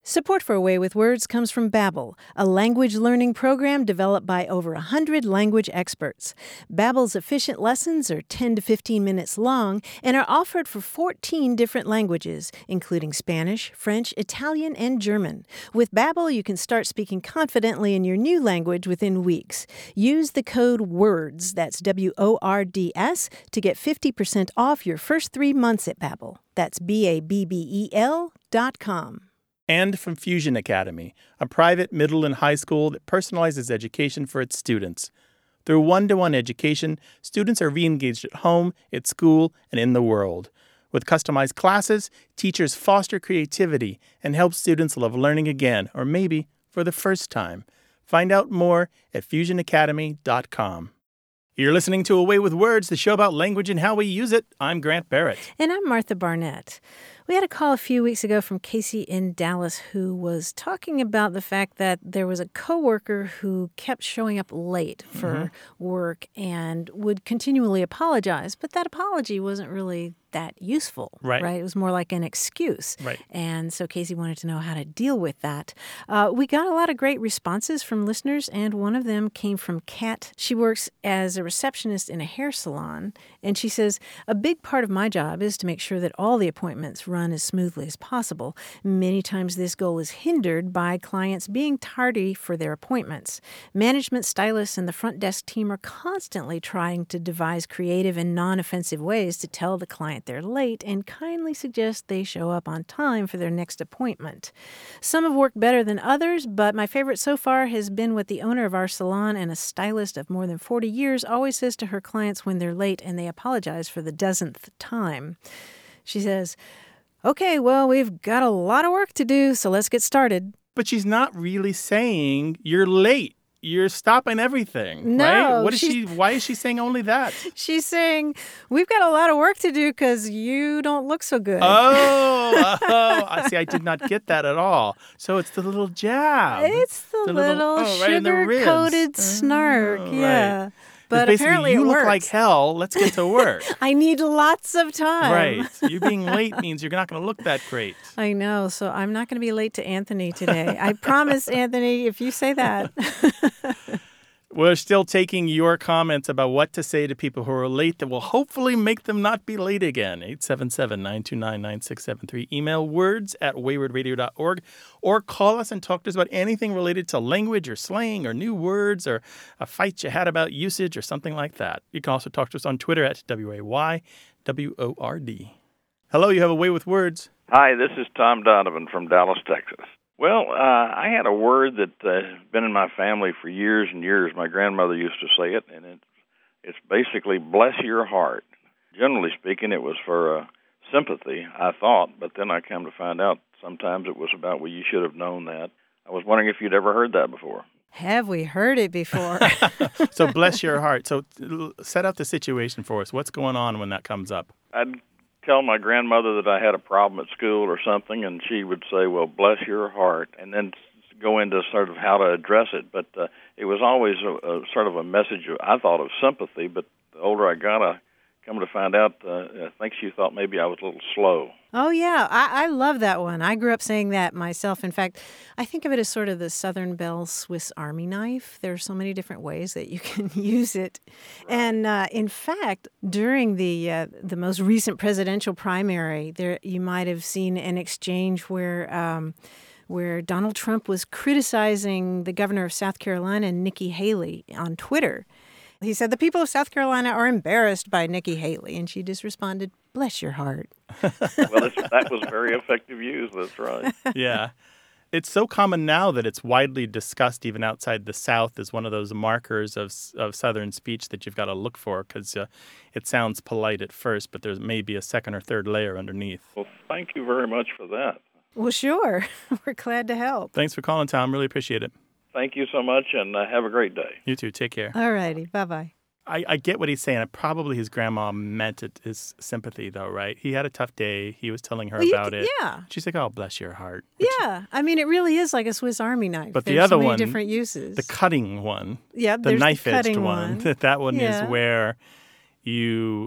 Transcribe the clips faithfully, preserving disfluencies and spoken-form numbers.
Support for A Way with Words comes from Babbel, a language learning program developed by over one hundred language experts. Babbel's efficient lessons are ten to fifteen minutes long and are offered for fourteen different languages, including Spanish, French, Italian, and German. With Babbel, you can start speaking confidently in your new language within weeks. Use the code WORDS, that's W O R D S, to get fifty percent off your first three months at Babbel. That's B A B B E L dot com. And from Fusion Academy, a private middle and high school that personalizes education for its students. Through one-to-one education, students are re-engaged at home, at school, and in the world. With customized classes, teachers foster creativity and help students love learning again, or maybe for the first time. Find out more at fusion academy dot com. You're listening to A Way with Words, the show about language and how we use it. I'm Grant Barrett. And I'm Martha Barnett. We had a call a few weeks ago from Casey in Dallas who was talking about the fact that there was a coworker who kept showing up late for mm-hmm. work and would continually apologize, but that apology wasn't really that useful, right? right? It was more like an excuse. Right. And so Casey wanted to know how to deal with that. Uh, we got a lot of great responses from listeners, and one of them came from Kat. She works as a receptionist in a hair salon, and she says, a big part of my job is to make sure that all the appointments run as smoothly as possible. Many times this goal is hindered by clients being tardy for their appointments. Management stylists and the front desk team are constantly trying to devise creative and non-offensive ways to tell the client they're late and kindly suggest they show up on time for their next appointment. Some have worked better than others, but my favorite so far has been what the owner of our salon and a stylist of more than forty years always says to her clients when they're late and they apologize for the dozenth time. She says, okay, well, we've got a lot of work to do, so let's get started. But she's not really saying you're late. You're stopping everything, no, right? What is she? Why is she saying only that? She's saying, we've got a lot of work to do because you don't look so good. Oh, oh, I see. I did not get that at all. So it's the little jab. It's the, the little, little oh, right sugar-coated snark, oh, yeah. Right. But apparently you it look works. like hell. Let's get to work. I need lots of time. Right. You being late means you're not going to look that great. I know. So I'm not going to be late to Anthony today. I promise, Anthony, if you say that. We're still taking your comments about what to say to people who are late that will hopefully make them not be late again. eight seven seven, nine two nine, nine six seven three. Email words at wayward radio dot org or call us and talk to us about anything related to language or slang or new words or a fight you had about usage or something like that. You can also talk to us on Twitter at W A Y W O R D. Hello, you have A Way with Words. Hi, this is Tom Donovan from Dallas, Texas. Well, uh, I had a word that uh, has been in my family for years and years. My grandmother used to say it, and it, it's basically bless your heart. Generally speaking, it was for uh, sympathy, I thought, but then I come to find out sometimes it was about, well, you should have known that. I was wondering if you'd ever heard that before. Have we heard it before? So bless your heart. So set up the situation for us. What's going on when that comes up? I'd tell my grandmother that I had a problem at school or something, and she would say, well, bless your heart, and then go into sort of how to address it. But uh, it was always a, a sort of a message, of, I thought, of sympathy, but the older I got, I come to find out, uh, I think she thought maybe I was a little slow. Oh, yeah. I, I love that one. I grew up saying that myself. In fact, I think of it as sort of the Southern Belle Swiss Army knife. There are so many different ways that you can use it. Right. And uh, in fact, during the uh, the most recent presidential primary, there you might have seen an exchange where um, where Donald Trump was criticizing the governor of South Carolina, Nikki Haley, on Twitter. He said, the people of South Carolina are embarrassed by Nikki Haley. And she just responded, bless your heart. Well, it's, that was very effective use. That's right. Yeah. It's so common now that it's widely discussed even outside the South as one of those markers of of Southern speech that you've got to look for because uh, it sounds polite at first, but there may be a second or third layer underneath. Well, thank you very much for that. Well, sure. We're glad to help. Thanks for calling, Tom. Really appreciate it. Thank you so much, and uh, have a great day. You too. Take care. All righty. Bye-bye. I, I get what he's saying. Probably his grandma meant it as sympathy, though, right? He had a tough day. He was telling her well, about you, it. Yeah. She's like, oh, bless your heart. Yeah. I mean, it really is like a Swiss Army knife. But There's the other so many one, different uses. the cutting one, yeah, the knife-edged the one, one. that one yeah. is where you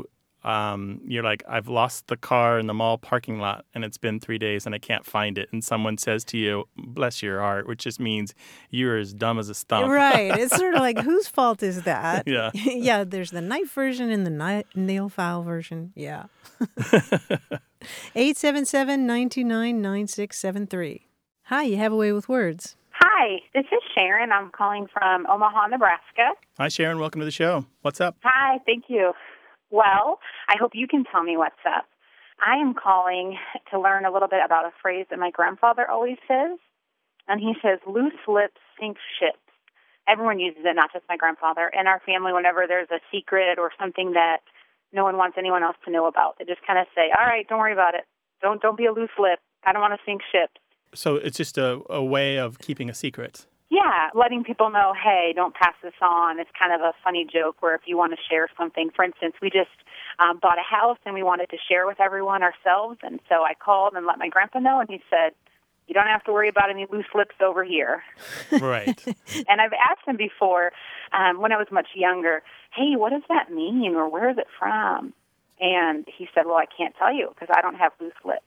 um, you're like, I've lost the car in the mall parking lot and it's been three days and I can't find it. And someone says to you, bless your heart, which just means you're as dumb as a stump. Right. It's sort of like, whose fault is that? Yeah. Yeah, there's the knife version and the ni- nail file version. Yeah. eight seven seven, nine two nine, nine six seven three. Hi, you have a way with words. Hi, this is Sharon. I'm calling from Omaha, Nebraska. Hi, Sharon. Welcome to the show. What's up? Hi, thank you. Well, I hope you can tell me what's up. I am calling to learn a little bit about a phrase that my grandfather always says, and he says, loose lips sink ships. Everyone uses it, not just my grandfather. In our family, whenever there's a secret or something that no one wants anyone else to know about, they just kind of say, all right, don't worry about it. Don't don't be a loose lip. I don't want to sink ships. So it's just a, a way of keeping a secret. Yeah, letting people know, hey, don't pass this on. It's kind of a funny joke where if you want to share something, for instance, we just um, bought a house and we wanted to share with everyone ourselves. And so I called and let my grandpa know, and he said, you don't have to worry about any loose lips over here. Right. And I've asked him before, um, when I was much younger, hey, what does that mean or where is it from? And he said, well, I can't tell you because I don't have loose lips.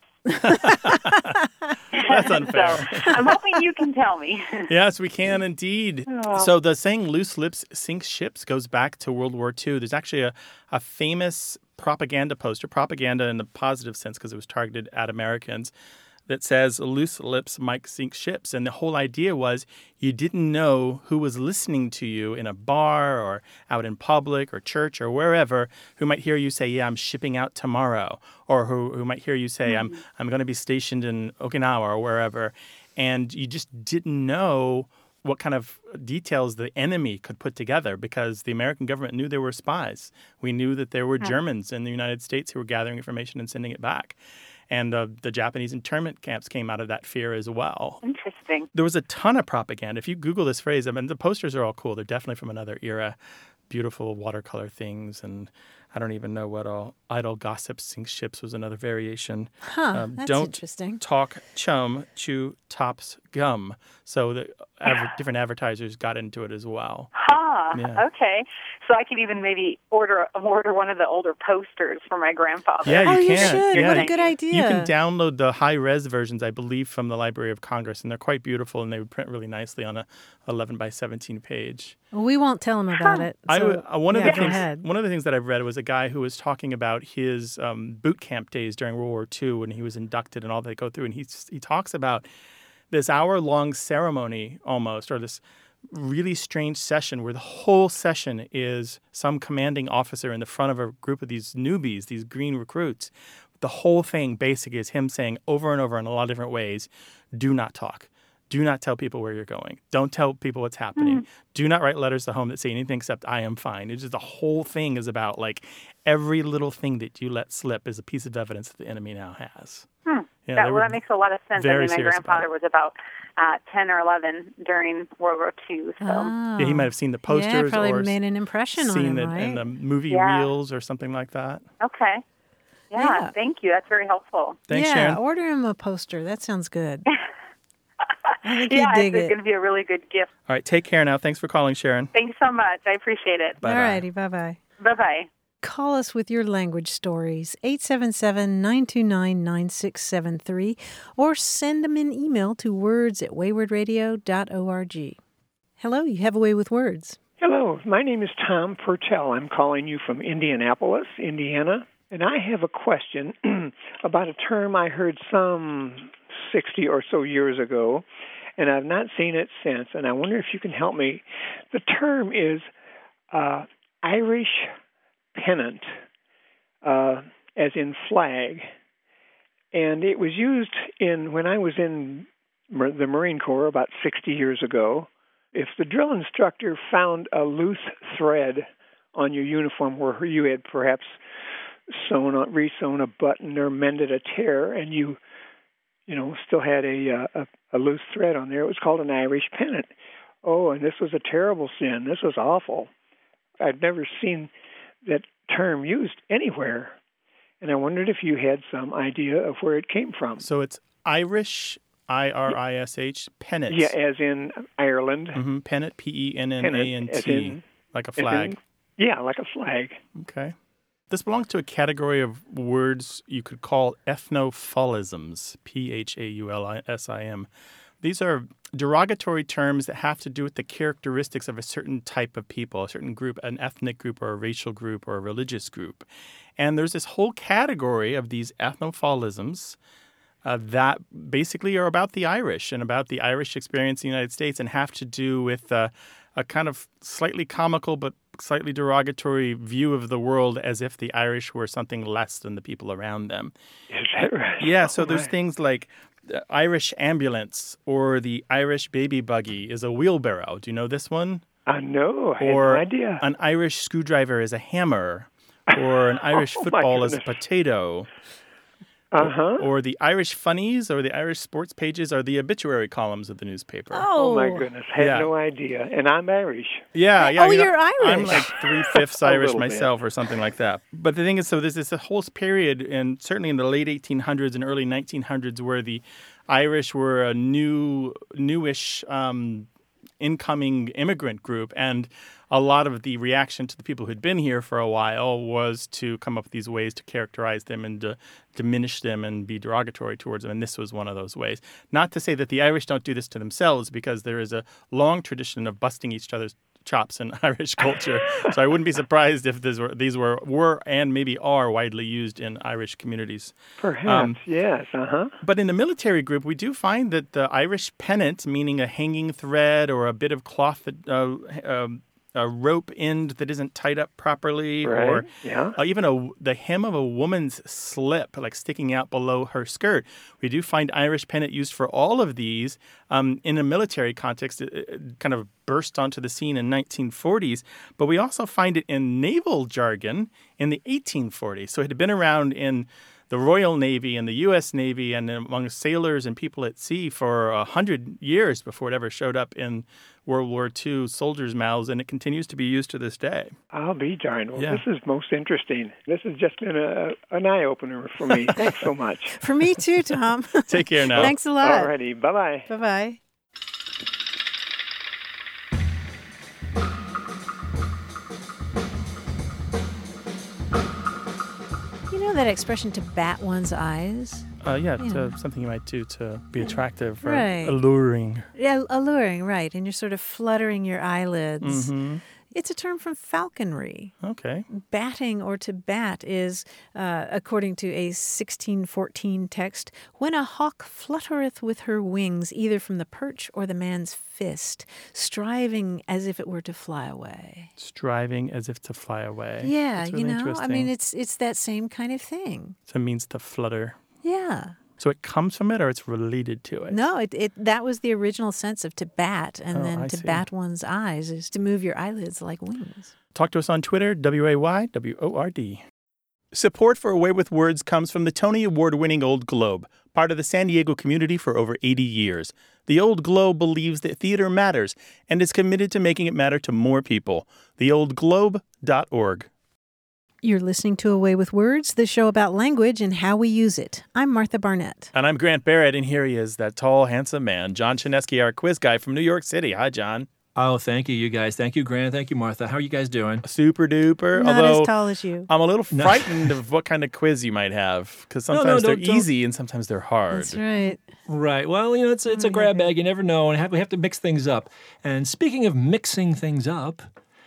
That's unfair. So I'm hoping you can tell me. Yes, we can indeed. Oh. So the saying loose lips sink ships goes back to World War Two. There's actually a, a famous propaganda poster, propaganda in the positive sense because it was targeted at Americans, that says loose lips might sink ships. And the whole idea was you didn't know who was listening to you in a bar or out in public or church or wherever who might hear you say, yeah, I'm shipping out tomorrow, or who, who might hear you say, mm-hmm. I'm I'm going to be stationed in Okinawa or wherever. And you just didn't know what kind of details the enemy could put together because the American government knew there were spies. We knew that there were Germans in the United States who were gathering information and sending it back. And uh, the Japanese internment camps came out of that fear as well. Interesting. There was a ton of propaganda. If you Google this phrase, I mean, the posters are all cool. They're definitely from another era. Beautiful watercolor things. And I don't even know what all. Idle gossip sink ships was another variation. Huh, um, that's don't interesting. Talk chum, chew tops gum. So the adver- different advertisers got into it as well. Huh, Yeah. Okay. So I could even maybe order order one of the older posters for my grandfather. Yeah, you oh, you can. should. Yeah. What a good idea. You can download the high-res versions, I believe, from the Library of Congress, and they're quite beautiful, and they would print really nicely on a eleven by seventeen page. Well, we won't tell him about it. I So, w- uh, one of yeah, the go things ahead. one of the things that I've read was a guy who was talking about his um, boot camp days during World War Two when he was inducted and all that they go through, and he he talks about this hour-long ceremony almost, or this really strange session where the whole session is some commanding officer in the front of a group of these newbies, these green recruits. The whole thing basically is him saying over and over in a lot of different ways, do not talk. Do not tell people where you're going. Don't tell people what's happening. Mm. Do not write letters to home that say anything except I am fine. It's just the whole thing is about like every little thing that you let slip is a piece of evidence that the enemy now has. Hmm. Yeah, that, well, that makes a lot of sense. I mean, my grandfather was about uh, ten or eleven during World War Two. So. Oh. Yeah, he might have seen the posters yeah, probably or made an impression seen on him, it right? in the movie yeah. reels or something like that. Okay. Yeah, Yeah. thank you. That's very helpful. Thanks, yeah, Sharon. order him a poster. That sounds good. I think yeah, he'd dig it's it. going to be a really good gift. All right, take care now. Thanks for calling, Sharon. Thanks so much. I appreciate it. Bye-bye. All righty, bye-bye. Bye-bye. Call us with your language stories, eight seven seven, nine two nine, nine six seven three, or send them an email to words at wayward radio dot org. Hello, you have a way with words. Hello, my name is Tom Purtell. I'm calling you from Indianapolis, Indiana, and I have a question about a term I heard some sixty or so years ago, and I've not seen it since, and I wonder if you can help me. The term is uh, Irish pennant, uh, as in flag, and it was used in when I was in the Marine Corps about sixty years ago. If the drill instructor found a loose thread on your uniform where you had perhaps sewn on, re-sewn a button or mended a tear, and you, you know, still had a, a a loose thread on there, it was called an Irish pennant. Oh, and this was a terrible sin. This was awful. I'd never seen that term used anywhere, and I wondered if you had some idea of where it came from. So it's Irish, I R I S H, pennant. Yeah, as in Ireland. Mm-hmm. Pennant, P E N N A N T, like a flag. In, yeah, like a flag. Okay. This belongs to a category of words you could call ethnophilisms, P H A U L S I M. These are derogatory terms that have to do with the characteristics of a certain type of people, a certain group, an ethnic group or a racial group or a religious group. And there's this whole category of these ethnophilisms uh, that basically are about the Irish and about the Irish experience in the United States and have to do with uh, a kind of slightly comical but slightly derogatory view of the world as if the Irish were something less than the people around them. Is that right? Yeah, so Oh, there's my. things like the Irish ambulance or the Irish baby buggy is a wheelbarrow. Do you know this one? I know. I Or had no idea. an Irish screwdriver is a hammer. Or an Irish Oh, my football is a goodness. potato. Uh-huh. Or the Irish funnies or the Irish sports pages are the obituary columns of the newspaper. Oh, my goodness. Had Yeah. no idea. And I'm Irish. Yeah, yeah. Oh, you know, you're I'm Irish. like three-fifths A Irish little bit. myself or something like that. But the thing is, so there's this whole period, and certainly in the late eighteen hundreds and early nineteen hundreds, where the Irish were a new, newish um, incoming immigrant group, and a lot of the reaction to the people who'd been here for a while was to come up with these ways to characterize them and to diminish them and be derogatory towards them, and this was one of those ways. Not to say that the Irish don't do this to themselves, because there is a long tradition of busting each other's chops in Irish culture. So I wouldn't be surprised if these were, these were, were and maybe are widely used in Irish communities. Perhaps, Um, yes. Uh-huh. But in the military group, we do find that the Irish pennant, meaning a hanging thread or a bit of cloth that uh, um, a rope end that isn't tied up properly, Right. or Yeah. uh, even a, the hem of a woman's slip, like sticking out below her skirt. We do find Irish pennant used for all of these um, in a military context. It, it kind of burst onto the scene in nineteen forties, but we also find it in naval jargon in the eighteen forties. So it had been around in the Royal Navy and the U S Navy and among sailors and people at sea for a hundred years before it ever showed up in World War Two soldiers' mouths, and it continues to be used to this day. I'll be darned. Well, Yeah. this is most interesting. This has just been a, an eye-opener for me. Thanks so much. For me too, Tom. Take care now. Thanks a lot. All righty. Bye-bye. Bye-bye. You know that expression, to bat one's eyes? Uh, yeah, Yeah. to, something you might do to be attractive or Right. alluring. Yeah, alluring, right. And you're sort of fluttering your eyelids. Mm-hmm. It's a term from falconry. Okay. Batting or to bat is, uh, according to a sixteen fourteen text, when a hawk fluttereth with her wings, either from the perch or the man's fist, striving as if it were to fly away. Striving as if to fly away. Yeah, That's really you know, I interesting. mean, it's it's that same kind of thing. So it means to flutter. Yeah. So it comes from it, or it's related to it? No, it, it that was the original sense of to bat, and Oh, then I to see. bat one's eyes is to move your eyelids like wings. Talk to us on Twitter, W A Y W O R D. Support for A Way with Words comes from the Tony Award-winning Old Globe, part of the San Diego community for over eighty years. The Old Globe believes that theater matters and is committed to making it matter to more people. the old globe dot org. You're listening to A Way with Words, the show about language and how we use it. I'm Martha Barnett. And I'm Grant Barrett, and here he is, that tall, handsome man, John Chinesky, our quiz guy from New York City. Hi, John. Oh, thank you, you guys. Thank you, Grant. Thank you, Martha. How are you guys doing? Super duper. Not Although as tall as you. I'm a little No. frightened of what kind of quiz you might have, because No, no, sometimes they're don't- don't- easy and sometimes they're hard. That's right. Right. Well, you know, it's it's a grab bag. You never know, and have, we have to mix things up. And speaking of mixing things up,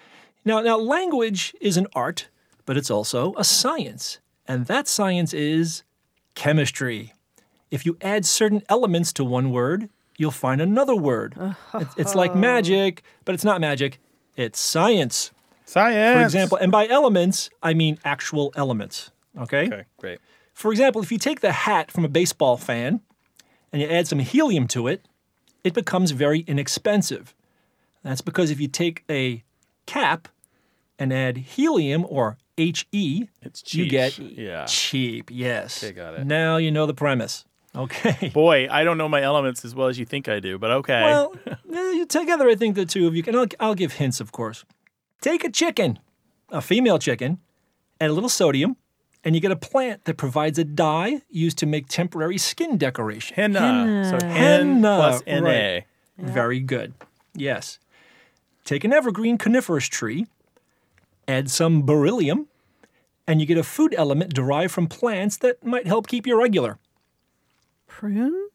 now now language is an art, but it's also a science, and that science is chemistry. If you add certain elements to one word, you'll find another word. It's, it's like magic, but it's not magic. It's science. Science. For example, and by elements, I mean actual elements. Okay? Okay, great. For example, if you take the hat from a baseball fan and you add some helium to it, it becomes very inexpensive. That's because if you take a cap and add helium or H E, It's you cheap. get Yeah. cheap. Yes. Okay, got it. Now you know the premise. Okay. Boy, I don't know my elements as well as you think I do, but okay. Well, eh, together I think the two of you can. I'll, I'll give hints, of course. Take a chicken, a female chicken, add a little sodium, and you get a plant that provides a dye used to make temporary skin decoration. henna. Henna. So hen Henna, plus N A. right. Very good. Yes. Take an evergreen coniferous tree, add some beryllium, and you get a food element derived from plants that might help keep you regular. Prune?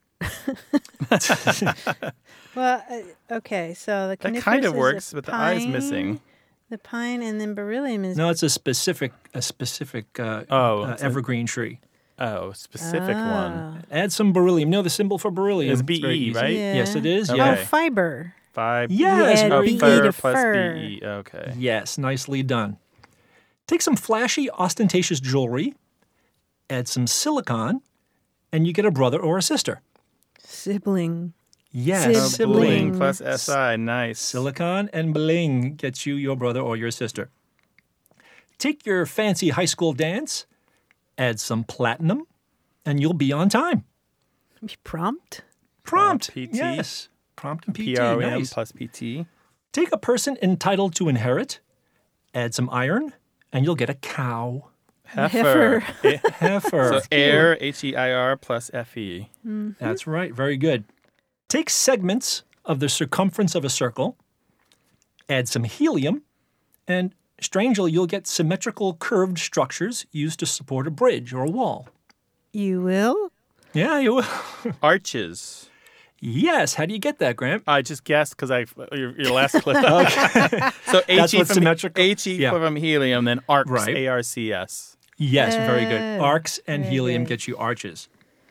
Well, uh, okay, so the That coniferous kind of is works, the but the eye's pine, missing. The pine, and then beryllium is... No, it's a specific a specific uh, Oh, uh, it's a- evergreen tree. Oh, specific Ah. one. Add some beryllium. You know the symbol for beryllium? It's very B E, easy. right? Yeah. Yes, it is. Okay. Yeah. Oh, fiber. Five. Yes, Yeah, Oh, very B E good. fur to plus fur. B E. Okay. Yes, nicely done. Take some flashy, ostentatious jewelry, add some silicon, and you get a brother or a sister. Sibling. Yes, Sib- Oh, sibling. bling plus S I. Nice. Silicon and bling gets you your brother or your sister. Take your fancy high school dance, add some platinum, and you'll be on time. Prompt? Prompt. P T. Yes. Prompt and P T. P R O M Nice. plus P T. Take a person entitled to inherit, add some iron, and you'll get a cow. Heifer. Eh, Heifer. so air, H E I R plus F E. That's right. Very good. Take segments of the circumference of a circle, add some helium, and strangely, you'll get symmetrical curved structures used to support a bridge or a wall. You will? Yeah, you will. Arches. Yes. How do you get that, Grant? I just guessed because I your, your last clip. So That's H E what's from symmetrical? H E Yeah. from helium, then arcs, Right. A R C S. Yes, very good. Oh, Arcs and very helium good. get you arches.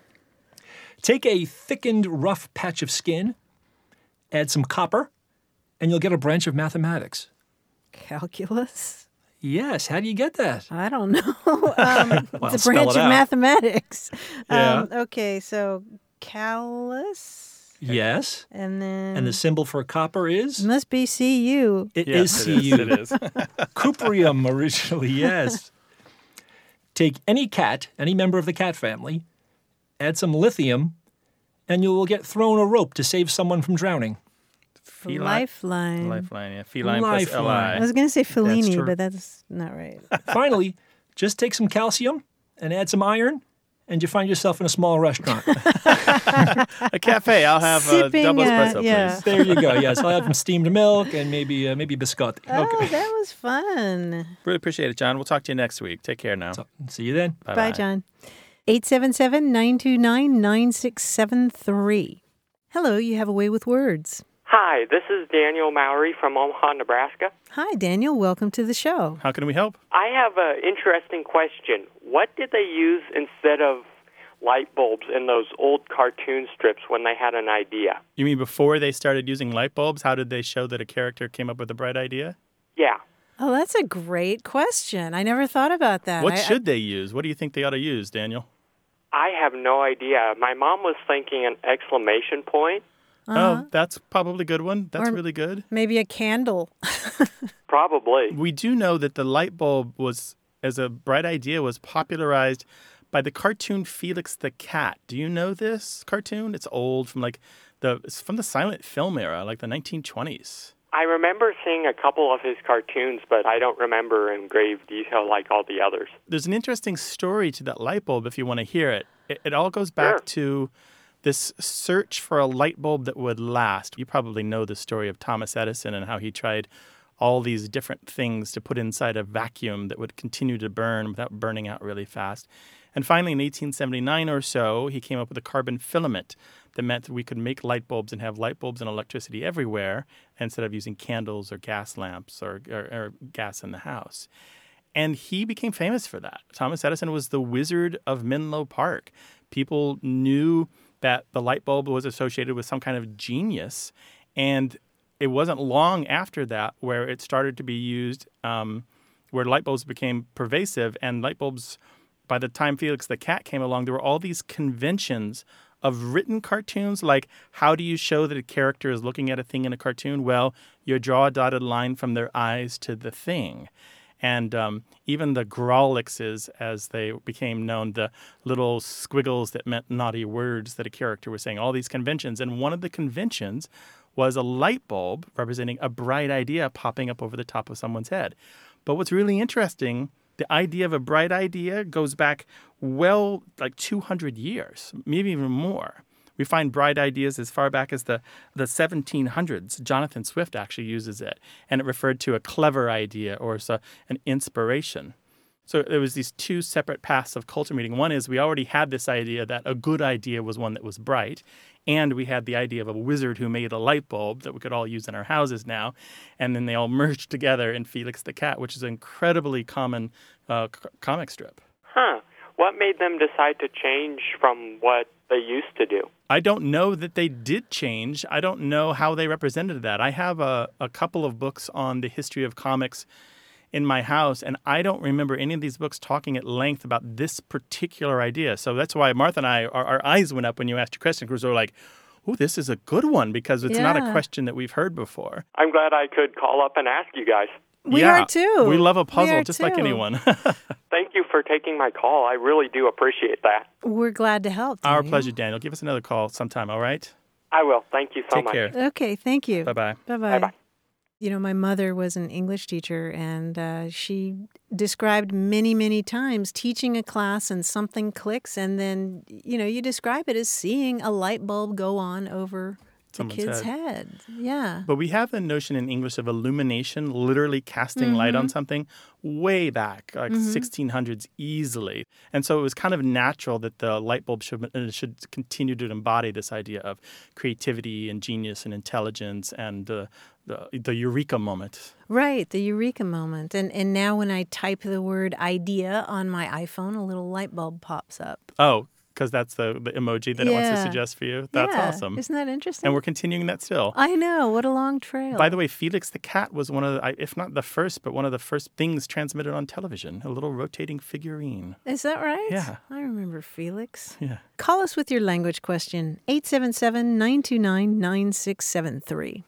Take a thickened, rough patch of skin, add some copper, and you'll get a branch of mathematics. Calculus? Yes. How do you get that? I don't know. Um, Well, it's a spell branch it of out. mathematics. Yeah. Um, okay, so callus, Yes. and then And the symbol for copper is? must be C U. It Yes, is it C is, U. it is. Cuprium originally, yes. Take any cat, any member of the cat family, add some lithium, and you will get thrown a rope to save someone from drowning. Feline. Lifeline. Lifeline, yeah. Feline plus L Lifeline. I I. was going to say Fellini, true. but that's not right. Finally, just take some calcium and add some iron, and you find yourself in a small restaurant. A cafe. I'll have a Sipping, double uh, espresso, yeah. please. There you go. Yes, I'll have some steamed milk and maybe uh, maybe biscotti. Oh, Okay. that was fun. Really appreciate it, John. We'll talk to you next week. Take care now. So, see you then. Bye-bye. Bye, John. eight seven seven, nine two nine, nine six seven three. Hello, you have a way with words. Hi, this is Daniel Mowry from Omaha, Nebraska. Hi, Daniel. Welcome to the show. How can we help? I have an interesting question. What did they use instead of light bulbs in those old cartoon strips when they had an idea? You mean before they started using light bulbs, how did they show that a character came up with a bright idea? Yeah. Oh, that's a great question. I never thought about that. What I- should they use? What do you think they ought to use, Daniel? I have no idea. My mom was thinking an exclamation point. Oh, that's probably a good one. That's Or- really good. Maybe a candle. Probably. We do know that the light bulb was, as a bright idea, was popularized by the cartoon Felix the Cat. Do you know this cartoon? It's old, from like the it's from the silent film era, like the nineteen twenties. I remember seeing a couple of his cartoons, but I don't remember in grave detail like all the others. There's an interesting story to that light bulb if you want to hear it. It, it all goes back Sure. to this search for a light bulb that would last. You probably know the story of Thomas Edison and how he tried all these different things to put inside a vacuum that would continue to burn without burning out really fast. And finally, in eighteen seventy-nine or so, he came up with a carbon filament that meant that we could make light bulbs and have light bulbs and electricity everywhere instead of using candles or gas lamps or, or, or gas in the house. And he became famous for that. Thomas Edison was the wizard of Menlo Park. People knew that the light bulb was associated with some kind of genius. And it wasn't long after that where it started to be used, um, where light bulbs became pervasive. And light bulbs, by the time Felix the Cat came along, there were all these conventions of written cartoons, like how do you show that a character is looking at a thing in a cartoon? Well, you draw a dotted line from their eyes to the thing. And um, even the Grawlixes, as they became known, the little squiggles that meant naughty words that a character was saying, all these conventions. And one of the conventions was a light bulb representing a bright idea popping up over the top of someone's head. But what's really interesting, the idea of a bright idea goes back well, like two hundred years, maybe even more. We find bright ideas as far back as the, the seventeen hundreds. Jonathan Swift actually uses it, and it referred to a clever idea or so, an inspiration. So there was these two separate paths of culture meeting. One is we already had this idea that a good idea was one that was bright, and we had the idea of a wizard who made a light bulb that we could all use in our houses now, and then they all merged together in Felix the Cat, which is an incredibly common uh, c- comic strip. Huh. What made them decide to change from what they used to do? I don't know that they did change. I don't know how they represented that. I have a, a couple of books on the history of comics in my house, and I don't remember any of these books talking at length about this particular idea. So that's why Martha and I, our, our eyes went up when you asked your question, because we were like, oh, this is a good one, because it's yeah. not a question that we've heard before. I'm glad I could call up and ask you guys. We yeah, are too. We love a puzzle just too. like anyone. Thank you for taking my call. I really do appreciate that. We're glad to help. Our Daniel. pleasure, Daniel. Give us another call sometime, all right? I will. Thank you so Take much. care. Okay, thank you. Bye-bye. Bye-bye. Bye-bye. You know, my mother was an English teacher, and uh, she described many, many times teaching a class and something clicks, and then, you know, you describe it as seeing a light bulb go on over the Someone's kid's head. head. Yeah. But we have a notion in English of illumination, literally casting mm-hmm. light on something way back, like mm-hmm. sixteen hundreds easily. And so it was kind of natural that the light bulb should, uh, should continue to embody this idea of creativity and genius and intelligence and uh, the, the eureka moment. Right, the eureka moment. And and now when I type the word idea on my iPhone, a little light bulb pops up. Oh, because that's the, the emoji that yeah. it wants to suggest for you. That's yeah. awesome. Isn't that interesting? And we're continuing that still. I know. What a long trail. By the way, Felix the Cat was one of the, if not the first, but one of the first things transmitted on television, a little rotating figurine. Is that right? Yeah. I remember Felix. Yeah. Call us with your language question, eight seven seven, nine two nine, nine six seven three.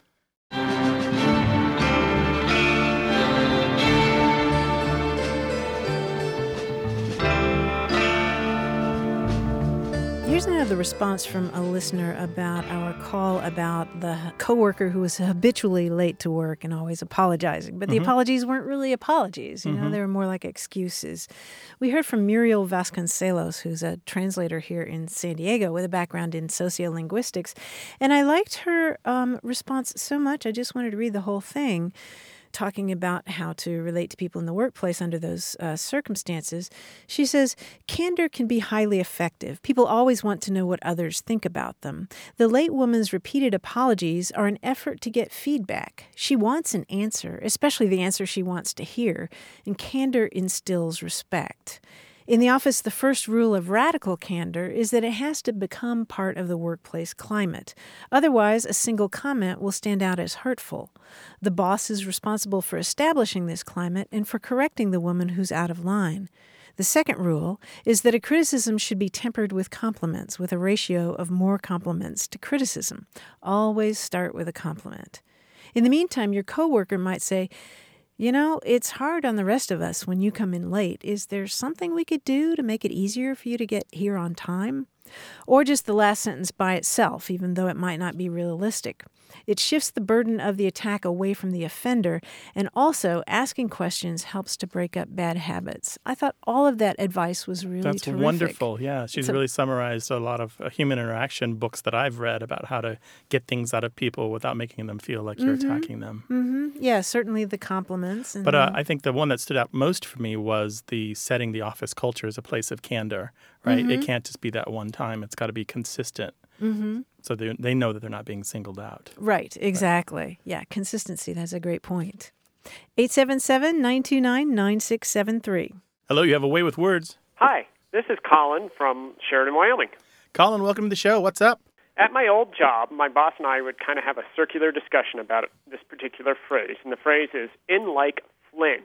Here's another response from a listener about our call about the coworker who was habitually late to work and always apologizing. But the mm-hmm. apologies weren't really apologies. You mm-hmm. know, they were more like excuses. We heard from Muriel Vasconcelos, who's a translator here in San Diego with a background in sociolinguistics. And I liked her um, response so much, I just wanted to read the whole thing, talking about how to relate to people in the workplace under those uh, circumstances. She says, candor can be highly effective. People always want to know what others think about them. The late woman's repeated apologies are an effort to get feedback. She wants an answer, especially the answer she wants to hear, and candor instills respect. In the office, the first rule of radical candor is that it has to become part of the workplace climate. Otherwise, a single comment will stand out as hurtful. The boss is responsible for establishing this climate and for correcting the woman who's out of line. The second rule is that a criticism should be tempered with compliments, with a ratio of more compliments to criticism. Always start with a compliment. In the meantime, your coworker might say, you know, it's hard on the rest of us when you come in late. Is there something we could do to make it easier for you to get here on time? Or just the last sentence by itself, even though it might not be realistic. It shifts the burden of the attack away from the offender, and also asking questions helps to break up bad habits. I thought all of that advice was really That's terrific. wonderful. Yeah, she's a, really summarized a lot of uh, human interaction books that I've read about how to get things out of people without making them feel like you're mm-hmm, attacking them. Mm-hmm. Yeah, certainly the compliments. And but uh, the, I think the one that stood out most for me was the setting the office culture as a place of candor, right? Mm-hmm. It can't just be that one time. It's got to be consistent. Mm-hmm. So they they know that they're not being singled out. Right, exactly. Right. Yeah, consistency. That's a great point. eight seven seven, nine two nine, nine six seven three. Hello, you have a way with words. Hi, this is Colin from Sheridan, Wyoming. Colin, welcome to the show. What's up? At my old job, my boss and I would kind of have a circular discussion about it, this particular phrase, and the phrase is, in like Flynn.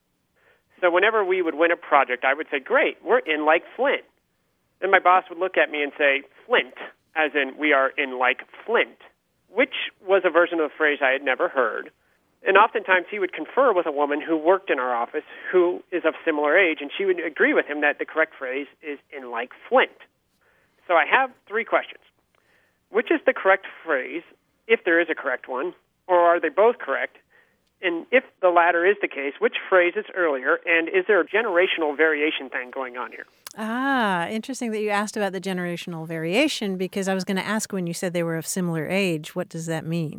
So whenever we would win a project, I would say, great, we're in like Flynn. Then my boss would look at me and say, Flint, as in we are in like Flint, which was a version of the phrase I had never heard. And oftentimes he would confer with a woman who worked in our office who is of similar age, and she would agree with him that the correct phrase is in like Flint. So I have three questions. Which is the correct phrase, if there is a correct one, or are they both correct? And if the latter is the case, which phrase is earlier, and is there a generational variation thing going on here? Ah, interesting that you asked about the generational variation, because I was going to ask when you said they were of similar age, what does that mean?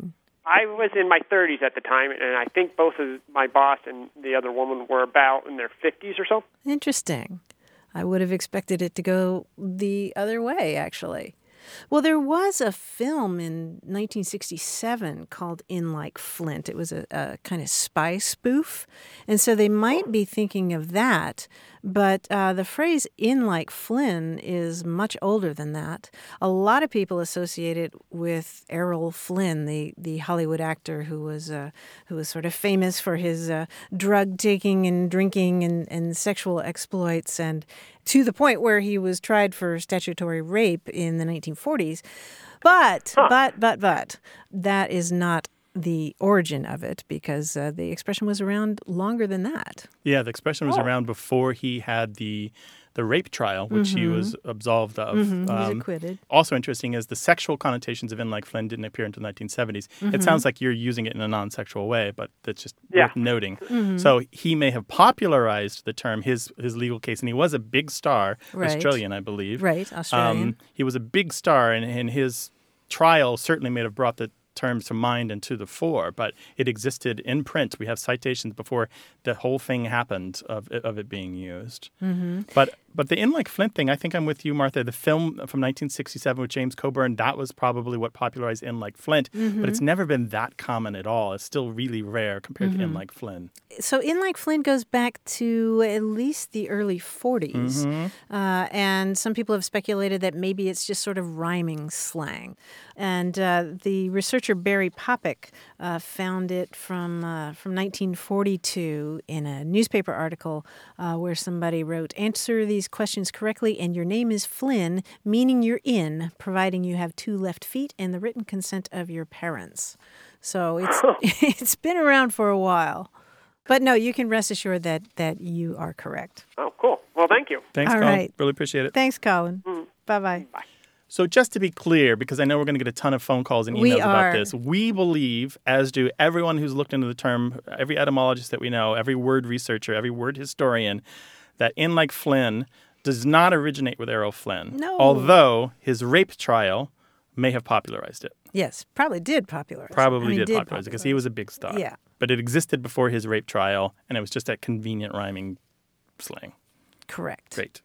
I was in my thirties at the time, and I think both of my boss and the other woman were about in their fifties or so. Interesting. I would have expected it to go the other way, actually. Well, there was a film in nineteen sixty-seven called In Like Flint. It was a, a kind of spy spoof. And so they might be thinking of that. But uh, the phrase in like Flynn is much older than that. A lot of people associate it with Errol Flynn, the, the Hollywood actor who was uh, who was sort of famous for his uh, drug taking and drinking and, and sexual exploits, and to the point where he was tried for statutory rape in the nineteen forties. But, huh. but, but, but, that is not the origin of it, because uh, the expression was around longer than that. Yeah, the expression was oh. around before he had the the rape trial, which mm-hmm. he was absolved of. Mm-hmm. He was um, acquitted. Also interesting is the sexual connotations of In Like Flynn didn't appear until the nineteen seventies. Mm-hmm. It sounds like you're using it in a non-sexual way, but that's just yeah. worth noting. Mm-hmm. So he may have popularized the term, his his legal case, and he was a big star, right. Australian, I believe. Right, Australian. Um, he was a big star, and, and his trial certainly may have brought the terms to mind and to the fore, but it existed in print. We have citations before the whole thing happened of it, of it being used. Mm-hmm. But but the In Like Flint thing, I think I'm with you, Martha. The film from nineteen sixty-seven with James Coburn, that was probably what popularized In Like Flint, mm-hmm. but it's never been that common at all. It's still really rare compared mm-hmm. to In Like Flynn. So In Like Flynn goes back to at least the early forties, mm-hmm. uh, and some people have speculated that maybe it's just sort of rhyming slang. And uh, the researcher Barry Popick uh, found it from uh, from nineteen forty-two in a newspaper article uh, where somebody wrote, "Answer these questions correctly and your name is Flynn, meaning you're in, providing you have two left feet and the written consent of your parents." So it's it's been around for a while. But no, you can rest assured that, that you are correct. Oh, cool. Well, thank you. Thanks, All Colin. right. Really appreciate it. Thanks, Colin. Mm. Bye-bye. Bye. So just to be clear, because I know we're going to get a ton of phone calls and emails We about are. this, we believe, as do everyone who's looked into the term, every etymologist that we know, every word researcher, every word historian, that In Like Flynn does not originate with Errol Flynn. No. Although his rape trial may have popularized it. Yes, probably did popularize it. Probably I mean, did, did popularize it because he was a big star. Yeah. But it existed before his rape trial, and it was just that convenient rhyming slang. Correct. Great.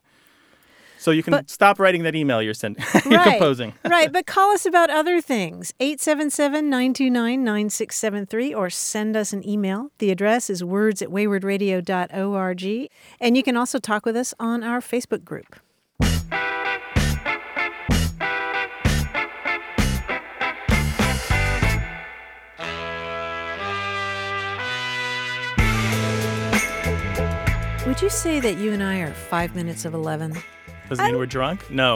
So you can But- stop writing that email you're sending. you're Right, composing. right, but call us about other things. eight seven seven, nine two nine, nine six seven three or send us an email. The address is words at wayward radio dot org. And you can also talk with us on our Facebook group. Would you say that you and I are five minutes of eleven? Does it mean we're drunk? No.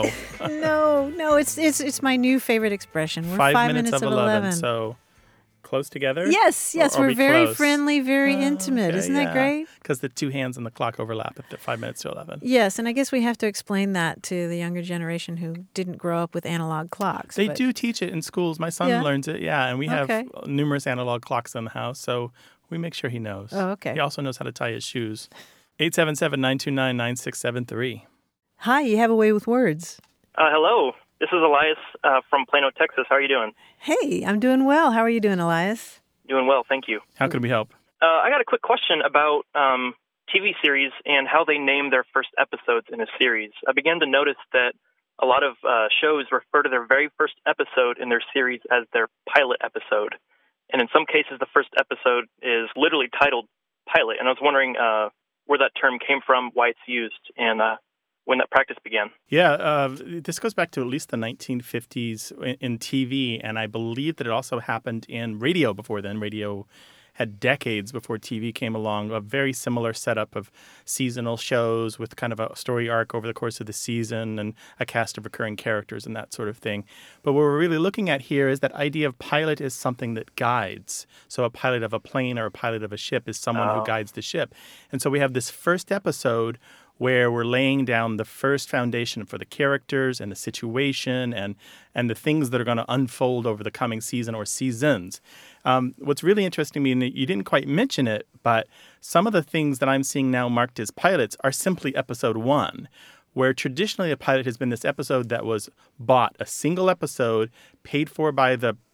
No, no, it's it's it's my new favorite expression. We're Five, five, minutes, of eleven, so close together? Yes, yes, Or- or we're be very close? friendly, very Oh, intimate. okay, Isn't that yeah. great? Because the two hands on the clock overlap at the five minutes to eleven. Yes, and I guess we have to explain that to the younger generation who didn't grow up with analog clocks. They but- do teach it in schools. My son Yeah? learns it, yeah, and we have Okay. numerous analog clocks in the house, so we make sure he knows. Oh, okay. He also knows how to tie his shoes. eight seven seven, nine two nine, nine six seven three. Hi, you have a way with words. Uh, hello, this is Elias uh, from Plano, Texas. How are you doing? Hey, I'm doing well. How are you doing, Elias? Doing well, thank you. How can we help? Uh, I got a quick question about um, T V series and how they name their first episodes in a series. I began to notice that a lot of uh, shows refer to their very first episode in their series as their pilot episode. And in some cases, the first episode is literally titled pilot. And I was wondering uh, where that term came from, why it's used, and uh, when that practice began. Yeah, uh, this goes back to at least the nineteen fifties in, in T V, and I believe that it also happened in radio before then. Radio had decades before T V came along, a very similar setup of seasonal shows with kind of a story arc over the course of the season and a cast of recurring characters and that sort of thing. But what we're really looking at here is that idea of pilot is something that guides. So a pilot of a plane or a pilot of a ship is someone Oh. who guides the ship. And so we have this first episode where we're laying down the first foundation for the characters and the situation and and the things that are going to unfold over the coming season or seasons. Um, what's really interesting to me, and you didn't quite mention it, but some of the things that I'm seeing now marked as pilots are simply episode one, where traditionally a pilot has been this episode that was bought, a single episode paid for by the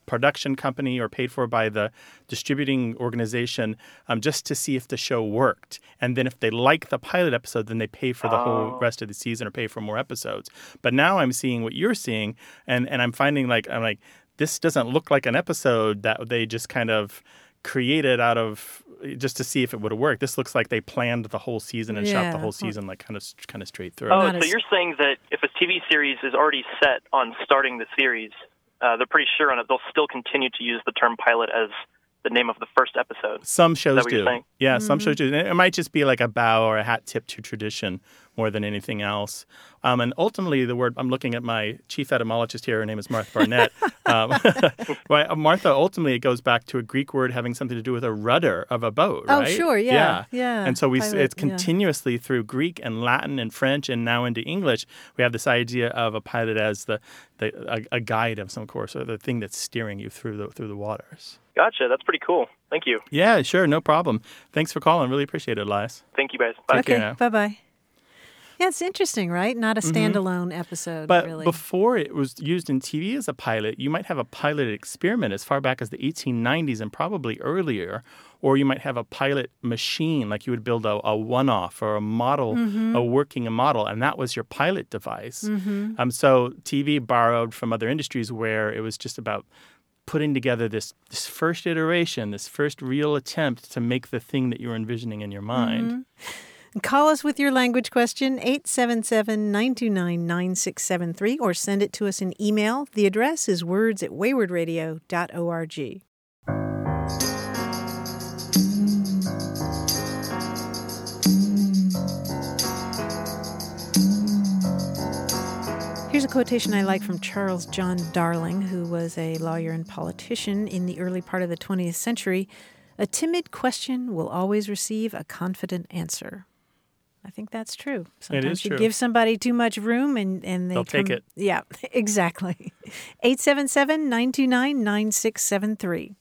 production company or paid for by the distributing organization um, just to see if the show worked. And then if they like the pilot episode, then they pay for the oh. whole rest of the season or pay for more episodes. But now I'm seeing what you're seeing, and, and I'm finding like, I'm like, this doesn't look like an episode that they just kind of created out of just to see if it would have worked. This looks like they planned the whole season and yeah. shot the whole season like kind of kind of straight through. Oh, so you're saying that if a T V series is already set on starting the series, uh, they're pretty sure on it, they'll still continue to use the term pilot as the name of the first episode. Some shows Is that what do. You're saying? Yeah, mm-hmm. some shows do. It might just be like a bow or a hat tip to tradition more than anything else. Um, and ultimately, the word, I'm looking at my chief etymologist here, her name is Martha Barnett. um, right, Martha, ultimately, it goes back to a Greek word having something to do with a rudder of a boat, right? Oh, sure, yeah. Yeah. yeah. And so we Pilot, it's yeah. continuously through Greek and Latin and French and now into English, we have this idea of a pilot as the, the a, a guide of some course or the thing that's steering you through the through the waters. Gotcha. That's pretty cool. Thank you. Yeah, sure. No problem. Thanks for calling. Really appreciate it, Elias. Thank you, guys. Bye. Okay, bye-bye. Yeah, it's interesting, right? Not a standalone mm-hmm. episode, but really. But before it was used in T V as a pilot, you might have a pilot experiment as far back as the eighteen nineties and probably earlier, or you might have a pilot machine, like you would build a, a one-off or a model, mm-hmm. a working model, and that was your pilot device. Mm-hmm. Um, so T V borrowed from other industries where it was just about putting together this, this first iteration, this first real attempt to make the thing that you're envisioning in your mind. Mm-hmm. Call us with your language question, eight seven seven, nine two nine, nine six seven three, or send it to us in email. The address is words at wayward radio dot org. Here's a quotation I like from Charles John Darling, who was a lawyer and politician in the early part of the twentieth century. A timid question will always receive a confident answer. I think that's true. Sometimes it is you true. give somebody too much room and, and they They'll come, take it. Yeah, exactly. eight seven seven, nine two nine, nine six seven three.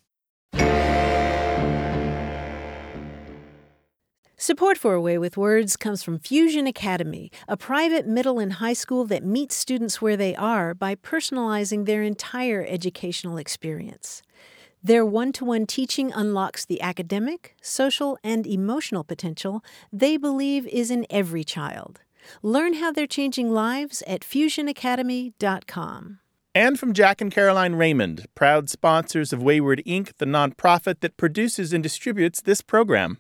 Support for A Way with Words comes from Fusion Academy, a private middle and high school that meets students where they are by personalizing their entire educational experience. Their one-to-one teaching unlocks the academic, social, and emotional potential they believe is in every child. Learn how they're changing lives at fusion academy dot com. And from Jack and Caroline Raymond, proud sponsors of Wayward Incorporated, the nonprofit that produces and distributes this program.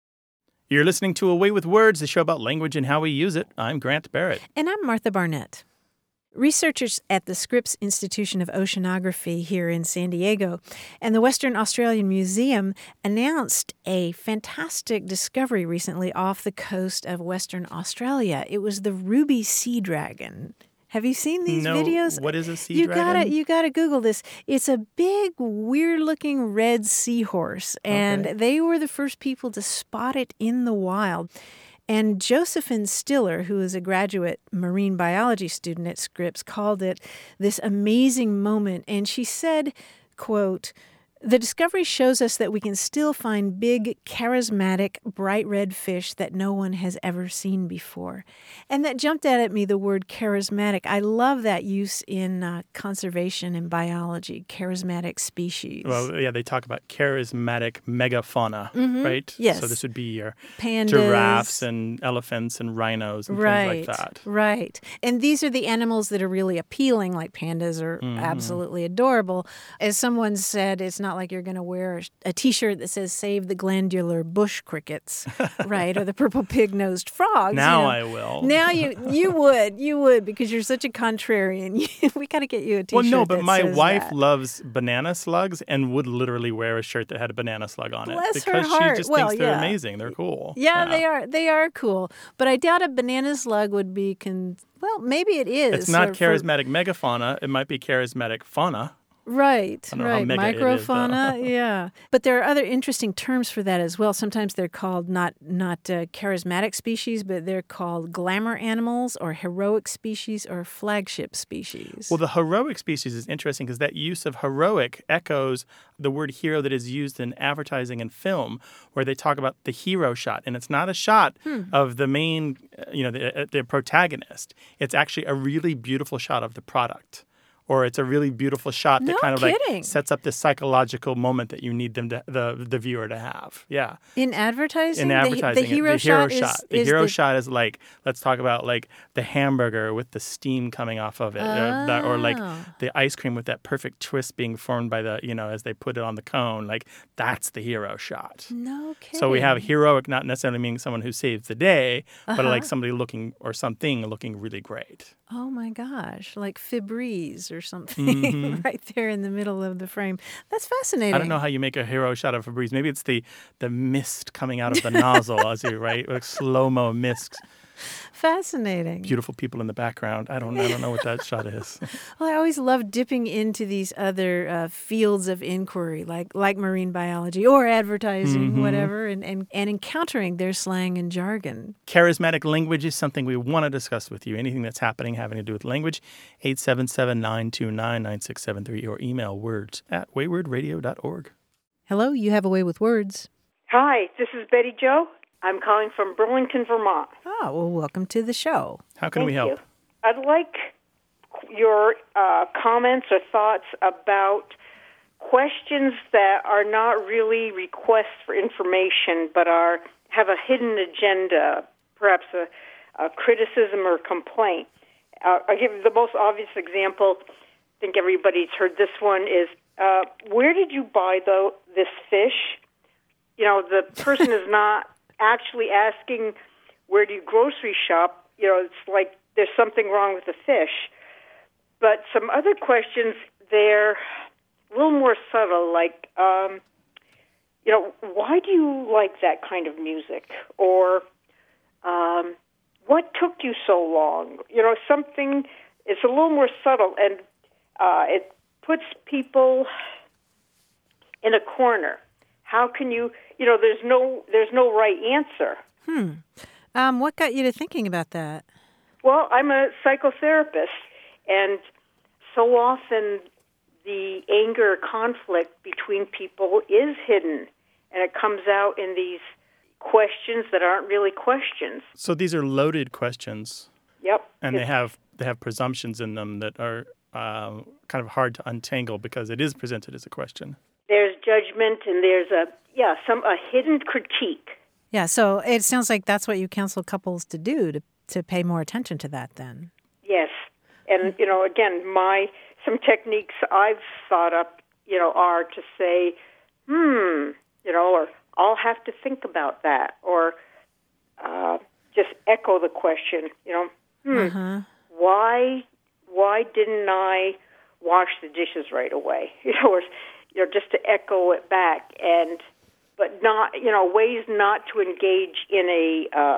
You're listening to A Way with Words, the show about language and how we use it. I'm Grant Barrett. And I'm Martha Barnett. Researchers at the Scripps Institution of Oceanography here in San Diego and the Western Australian Museum announced a fantastic discovery recently off the coast of Western Australia. It was the ruby sea dragon. Have you seen these no, videos? What is a sea you dragon? Gotta, you got to Google this. It's a big, weird-looking red seahorse, and okay. they were the first people to spot it in the wild. And Josephine Stiller, who is a graduate marine biology student at Scripps, called it this amazing moment. And she said, quote, "The discovery shows us that we can still find big, charismatic, bright red fish that no one has ever seen before." And that jumped out at me, the word charismatic. I love that use in uh, conservation and biology, charismatic species. Well, yeah, they talk about charismatic megafauna, mm-hmm. right? Yes. So this would be your pandas, giraffes and elephants and rhinos and right, things like that. Right. And these are the animals that are really appealing, like pandas are mm-hmm. absolutely adorable. As someone said, it's not like you're going to wear a T-shirt that says "Save the glandular bush crickets," right, or the purple pig-nosed frogs. Now you know. I will. Now you you would you would because you're such a contrarian. we got to get you a T-shirt. Well, no, but that my says wife that. loves banana slugs and would literally wear a shirt that had a banana slug on Bless it her because heart. she just Well, thinks they're yeah. amazing. They're cool. Yeah, yeah, they are. They are cool. But I doubt a banana slug would be. Con- well, maybe it is. It's not for- charismatic megafauna. It might be charismatic fauna. Right, I don't know how right. mega it is, Microfauna, yeah. But there are other interesting terms for that as well. Sometimes they're called not not uh, charismatic species, but they're called glamour animals or heroic species or flagship species. Well, the heroic species is interesting because that use of heroic echoes the word hero that is used in advertising and film, where they talk about the hero shot. And it's not a shot hmm. of the main, you know, the, the protagonist. It's actually a really beautiful shot of the product. or it's a really beautiful shot that No kind of kidding. like sets up this psychological moment that you need them to, the the viewer to have. Yeah. In advertising, In advertising, the, the hero the hero shot, shot. is the is hero the, shot is like, let's talk about like the hamburger with the steam coming off of it, or, that, or like Oh. the ice cream with that perfect twist being formed by the, you know, as they put it on the cone. Like that's the hero shot. No kidding. So we have heroic, not necessarily meaning someone who saves the day, but Uh-huh. like somebody looking or something looking really great. Oh my gosh, like Febreze or something Mhm. right there in the middle of the frame. That's fascinating. I don't know how you make a hero shot of Febreze. Maybe it's the the mist coming out of the nozzle as you, right? Like slow-mo mist. Fascinating. Beautiful people in the background. I don't I don't know what that shot is. Well, I always love dipping into these other uh, fields of inquiry, like like marine biology or advertising, Mhm. whatever, and, and, and encountering their slang and jargon. Charismatic language is something we want to discuss with you. Anything that's happening having to do with language, eight seven seven, nine two nine, nine six seven three or email words at wayward radio dot org. Hello, you have a way with words. Hi, this is Betty Jo. I'm calling from Burlington, Vermont. Oh, well, welcome to the show. How can Thank we help? you. I'd like your uh, comments or thoughts about questions that are not really requests for information, but are have a hidden agenda, perhaps a, a criticism or complaint. Uh, I'll give you the most obvious example. I think everybody's heard this one is, uh, where did you buy the, this fish? You know, the person is not actually asking, where do you grocery shop? You know, it's like there's something wrong with the fish. But some other questions, they're a little more subtle, like, um, you know, why do you like that kind of music? Or um, what took you so long? You know, something, it's a little more subtle, and uh, it puts people in a corner. How can you, you know, there's no there's no right answer. Hmm. Um, what got you to thinking about that? Well, I'm a psychotherapist, and so often the anger, conflict between people is hidden, and it comes out in these questions that aren't really questions. So these are loaded questions. Yep. And they It's- have they have presumptions in them that are uh, kind of hard to untangle because it is presented as a question. There's judgment, and there's a yeah some a hidden critique. Yeah, so it sounds like that's what you counsel couples to do, to, to pay more attention to that then. Yes, and you know, again, my some techniques I've thought up, you know, are to say, hmm, you know, or I'll have to think about that, or uh, just echo the question, you know, hmm, Uh-huh. why why didn't I wash the dishes right away? You know, or you know, just to echo it back, and but not, you know, ways not to engage in a uh,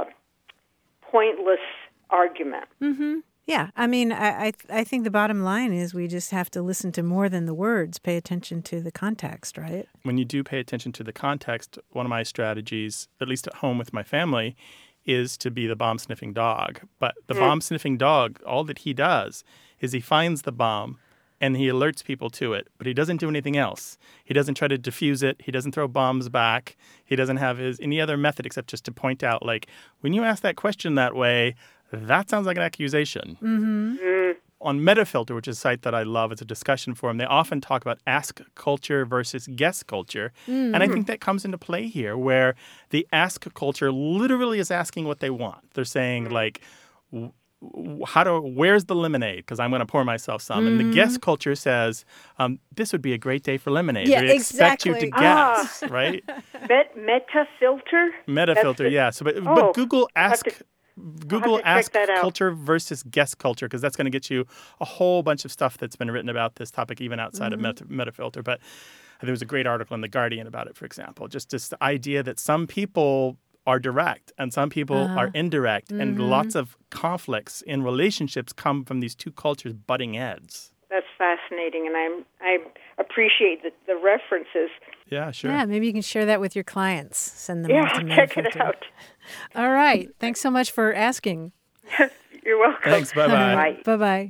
pointless argument. Mm-hmm. Yeah, I mean, I, I I think the bottom line is we just have to listen to more than the words, pay attention to the context, right? When you do pay attention to the context, one of my strategies, at least at home with my family, is to be the bomb-sniffing dog. But the Mm. bomb-sniffing dog, all that he does is he finds the bomb and he alerts people to it, but he doesn't do anything else. He doesn't try to defuse it. He doesn't throw bombs back. He doesn't have his any other method except just to point out, like, when you ask that question that way, that sounds like an accusation. Mm-hmm. Mm. On Metafilter, which is a site that I love, it's a discussion forum, they often talk about ask culture versus guess culture. Mm-hmm. And I think that comes into play here, where the ask culture literally is asking what they want. They're saying, like, w- w- how do, where's the lemonade? Because I'm going to pour myself some. Mm-hmm. And the guess culture says, um, this would be a great day for lemonade. Yeah, they expect you to exactly. guess, Ah. right? Met, meta filter? Metafilter, the- yeah. So, but, Oh, but Google I'll have ask to- Google to check ask that out. culture versus guess culture, because that's going to get you a whole bunch of stuff that's been written about this topic, even outside Mm-hmm. of Meta, Metafilter. But there was a great article in The Guardian about it, for example. Just this idea that some people are direct and some people Uh-huh. are indirect, and Mhm. lots of conflicts in relationships come from these two cultures butting heads. That's fascinating, and I'm I appreciate the, the references. Yeah, sure. Yeah, maybe you can share that with your clients. Send them Yeah, off to check it Metafilter. out. All right. Thanks so much for asking. You're welcome. Thanks. Bye-bye. Bye. Bye-bye.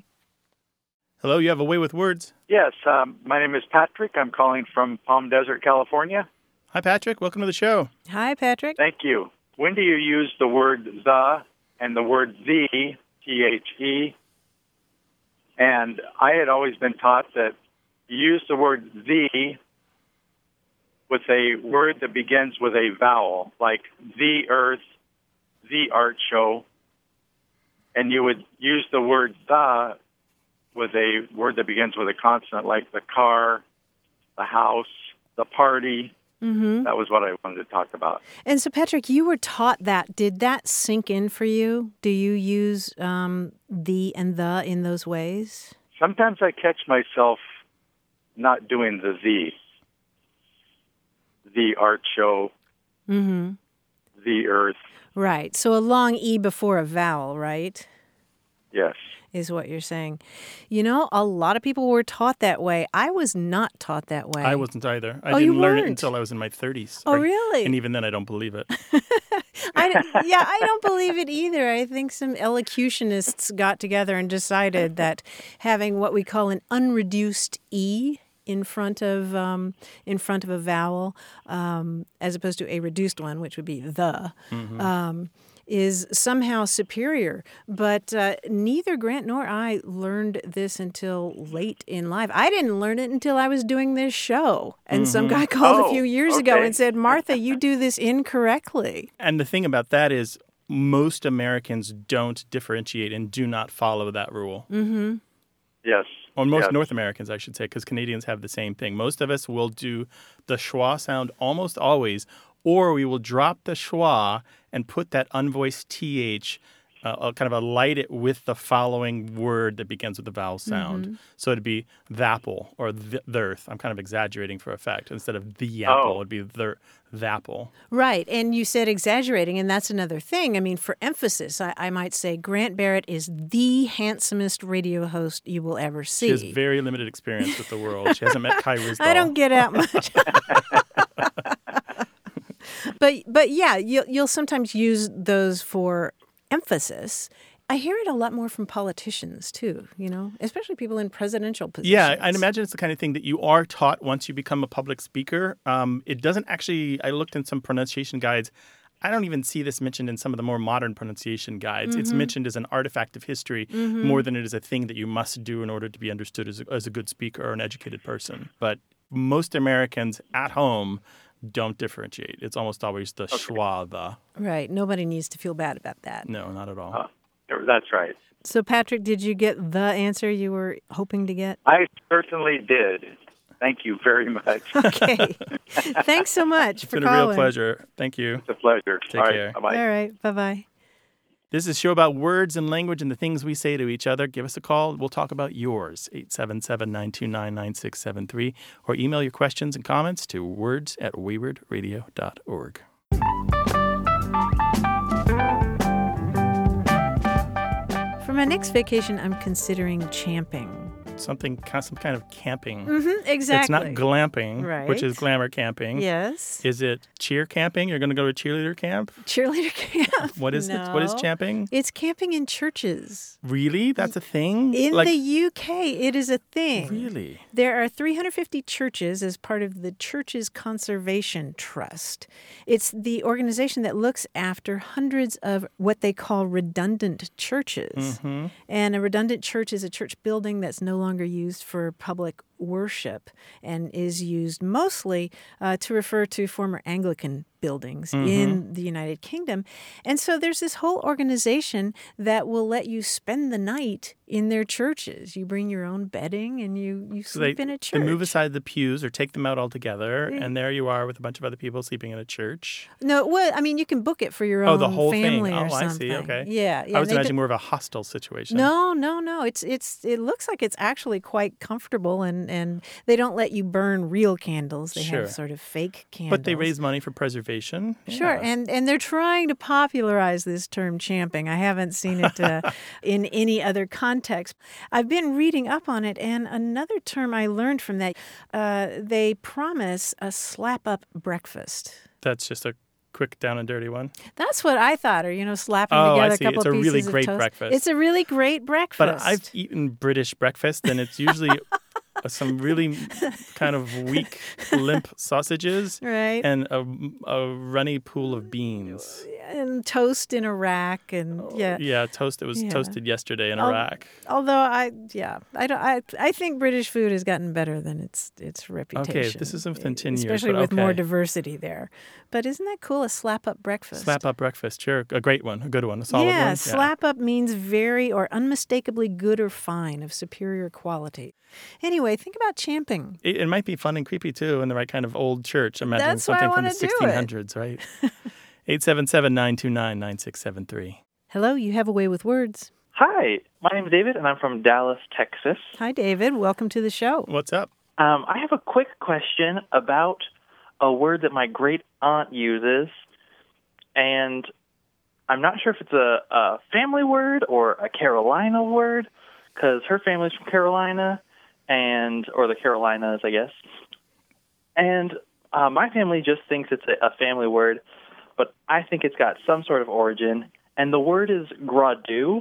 Hello, you have a way with words. Yes, um, my name is Patrick. I'm calling from Palm Desert, California. Hi, Patrick. Welcome to the show. Hi, Patrick. Thank you. When do you use the word the and the word the, T H E, And I had always been taught that you use the word the with a word that begins with a vowel, like the earth, the art show, and you would use the word the with a word that begins with a consonant, like the car, the house, the party. Mm-hmm. That was what I wanted to talk about. And so, Patrick, you were taught that. Did that sink in for you? Do you use um, the and the in those ways? Sometimes I catch myself not doing the the. The art show, mm-hmm. the earth. Right. So a long E before a vowel, right? Yes. Is what you're saying. You know, a lot of people were taught that way. I was not taught that way. I wasn't either. I oh, didn't you learn weren't? it until I was in my thirties. Oh, or, really? And even then, I don't believe it. I, yeah, I don't believe it either. I think some elocutionists got together and decided that having what we call an unreduced E in front of um, in front of a vowel, um, as opposed to a reduced one, which would be the, mm-hmm. um, is somehow superior. But uh, neither Grant nor I learned this until late in life. I didn't learn it until I was doing this show. And mm-hmm. some guy called oh, a few years okay. ago and said, Martha, you do this incorrectly. And the thing about that is most Americans don't differentiate and do not follow that rule. Mm-hmm. Yes. Or most yes. North Americans, I should say, because Canadians have the same thing. Most of us will do the schwa sound almost always, or we will drop the schwa and put that unvoiced th, uh, kind of a light it with the following word that begins with the vowel sound. Mm-hmm. So it'd be thapple or th- thirth. I'm kind of exaggerating for effect. Instead of the apple, oh. it'd be thir- thapple. Right. And you said exaggerating, and that's another thing. I mean, for emphasis, I, I might say Grant Barrett is the handsomest radio host you will ever see. She has very limited experience with the world. She hasn't met Kai Ryssdal. I don't get out much. but but yeah, you'll, you'll sometimes use those for emphasis. I hear it a lot more from politicians, too, you know, especially people in presidential positions. Yeah, I'd imagine it's the kind of thing that you are taught once you become a public speaker. Um, it doesn't actually, I looked in some pronunciation guides. I don't even see this mentioned in some of the more modern pronunciation guides. Mm-hmm. It's mentioned as an artifact of history mm-hmm. more than it is a thing that you must do in order to be understood as a, as a good speaker or an educated person. But most Americans at home don't differentiate. It's almost always the okay. schwa, the. Right. Nobody needs to feel bad about that. No, not at all. Uh, that's right. So, Patrick, did you get the answer you were hoping to get? I certainly did. Thank you very much. Okay. Thanks so much it's for calling. It's been a real pleasure. Thank you. It's a pleasure. Take All care. Right, bye-bye. All right. Bye-bye. This is a show about words and language and the things we say to each other. Give us a call. We'll talk about yours, eight seven seven, nine two nine, nine six seven three, or email your questions and comments to words at wayward radio dot org. For my next vacation, I'm considering champing. Something, some kind of camping. Mm-hmm, exactly. It's not glamping, right. which is glamour camping. Yes. Is it cheer camping? You're going to go to cheerleader camp? Cheerleader camp. What is no. it? What is camping? It's camping in churches. Really? That's a thing? In like, the U K, it is a thing. Really? There are three hundred fifty churches as part of the Churches Conservation Trust. It's the organization that looks after hundreds of what they call redundant churches. Mm-hmm. And a redundant church is a church building that's no longer used for public worship and is used mostly uh, to refer to former Anglican buildings mm-hmm. in the United Kingdom. And so there's this whole organization that will let you spend the night in their churches. You bring your own bedding and you, you so sleep they, in a church. They move aside the pews or take them out altogether, yeah. and there you are with a bunch of other people sleeping in a church. No, well, I mean, you can book it for your oh, own the whole family thing. or oh, something. I see. Okay. Yeah. yeah I was imagining do- more of a hostile situation. No, no, no. It's it's it looks like it's actually quite comfortable, and, and they don't let you burn real candles. They sure. have sort of fake candles. But they raise money for preservation. Sure, yeah. and and they're trying to popularize this term champing. I haven't seen it uh, in any other context. I've been reading up on it, and another term I learned from that, uh, they promise a slap-up breakfast. That's just a quick down and dirty one. That's what I thought, or, you know, slapping oh, together I see. a couple It's a of pieces really of great toast. breakfast. It's a really great breakfast. But I've eaten British breakfast, and it's usually some really kind of weak, limp sausages right. and a, a runny pool of beans. and toast in Iraq, and yeah, Yeah, toast. It was Yeah. toasted yesterday in Al- Iraq. Although I, yeah, I don't. I, I think British food has gotten better than its its reputation. this is within ten years, especially but with more okay. diversity there. But isn't that cool? A slap up breakfast. Slap up breakfast, sure. A great one, a good one, a solid yeah, one. slap up means very or unmistakably good or fine, of superior quality. Anyway, think about champing. It, it might be fun and creepy, too, in the right kind of old church. Imagine That's why I something from the wanna do it. sixteen hundreds, right? eight seven seven, nine two nine, nine six seven three. Hello, you have a way with words. Hi, my name is David, and I'm from Dallas, Texas. Hi, David. Welcome to the show. What's up? Um, I have a quick question about a word that my great aunt uses, and I'm not sure if it's a, a family word or a Carolina word, because her family's from Carolina, and or the Carolinas, I guess. And uh, my family just thinks it's a, a family word, but I think it's got some sort of origin, and the word is gradu,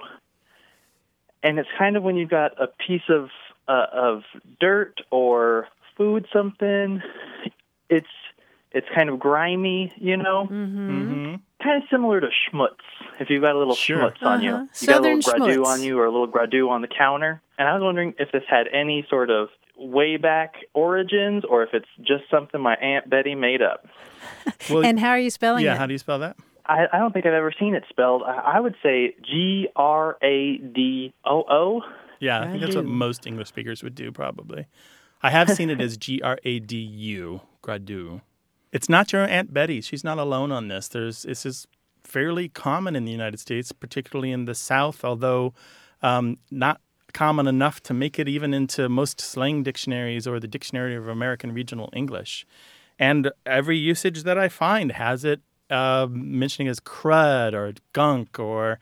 and it's kind of when you've got a piece of uh, of dirt or food, something. It's it's kind of grimy, you know. Mm-hmm. Mm-hmm. Kind of similar to schmutz. If you've got a little Sure. schmutz on you, Uh-huh. you got a little Southern gradu schmutz. on you, or a little gradu on the counter. And I was wondering if this had any sort of way back origins, or if it's just something my Aunt Betty made up. Well, And how are you spelling yeah, it? how do you spell that? I, I don't think I've ever seen it spelled. I, I would say G R A D O O. Yeah, I think that's what Gradu. most English speakers would do, probably. I have seen it as G R A D U, gradu. It's not your Aunt Betty. She's not alone on this. There's This is fairly common in the United States, particularly in the South, although um, not common enough to make it even into most slang dictionaries or the Dictionary of American Regional English. And every usage that I find has it uh, mentioning as crud or gunk or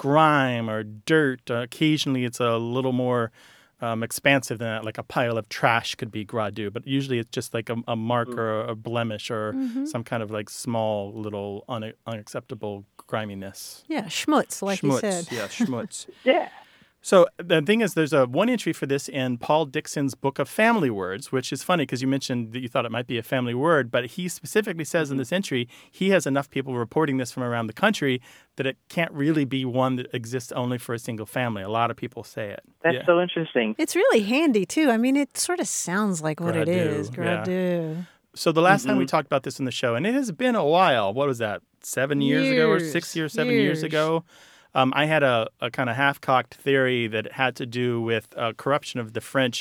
grime or dirt. Uh, occasionally it's a little more um, expansive than that, like a pile of trash could be gradu, but usually it's just like a, a mark or a blemish or Mhm. some kind of like small little un- unacceptable griminess. Yeah, schmutz, like you Schmutz, said. yeah, schmutz. Yeah. So the thing is, there's a one entry for this in Paul Dixon's Book of Family Words, which is funny because you mentioned that you thought it might be a family word, but he specifically says in this entry he has enough people reporting this from around the country that it can't really be one that exists only for a single family. A lot of people say it. That's Yeah. so interesting. It's really handy, too. I mean, it sort of sounds like what it Gradu, is. yeah. Gradu. So the last time we Mhm. talked about this in the show, and it has been a while, what was that, seven years, ago or Years, six years, seven years years. ago? Um, I had a, a kind of half-cocked theory that it had to do with uh, corruption of the French